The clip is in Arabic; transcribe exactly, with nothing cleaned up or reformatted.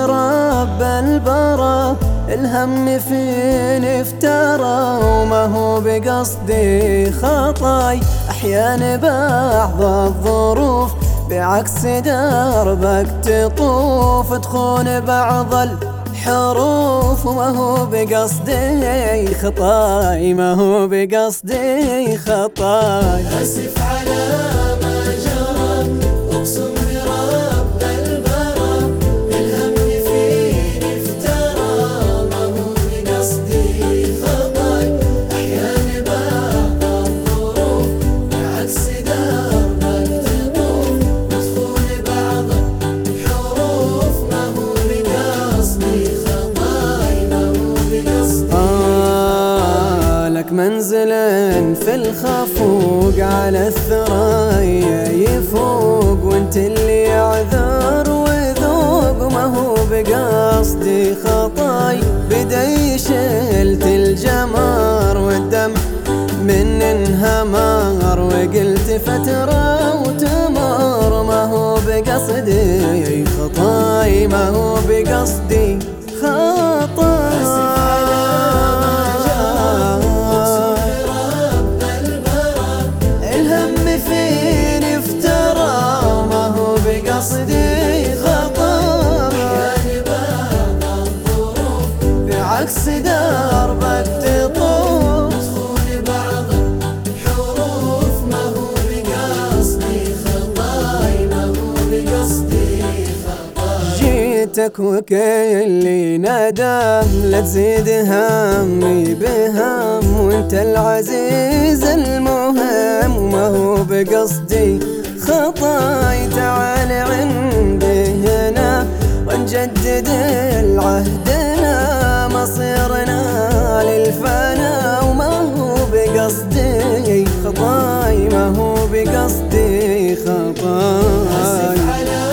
برب البرى، الهم فيني افترى وما هو بقصدي خطاي. أحيانا بعض الظروف بعكس دربك تطوف، تخون بعض الحروف وما هو بقصدي خطاي، ما هو بقصدي خطاي. آسف على ما جرى، أقسم برب البرى، الهم فيني افترى ما هو بقصدي خطاي. أحيانا بعض الظروف بعكس دربك تطوف، تخون بعض الحروف ما هو بقصدي خطاي، ما هو بقصدي. آه لك منزل في الخفوق على الثرايا يفوق، وانت اللي يعذر وذوق ما هو بقصدي خطاي. بدي شلت الجمار والدمع من انهمار، وقلت فترة وتمر ما هو بقصدي خطاي، ما هو بقصدي خطاي. بعكس دربك تطوف، تخون بعض الحروف ما هو بقصدي خطاي، ما هو بقصدي خطاي. جيتك وكلي ندم لا تزيد همي بهم، وانت العزيز المهم وما هو بقصدي خطاي. تعال عندي هنا ونجدد العهدنا، مصيرنا للفنا وما هو بقصدي خطاي، ما هو بقصدي خطاي. آسف على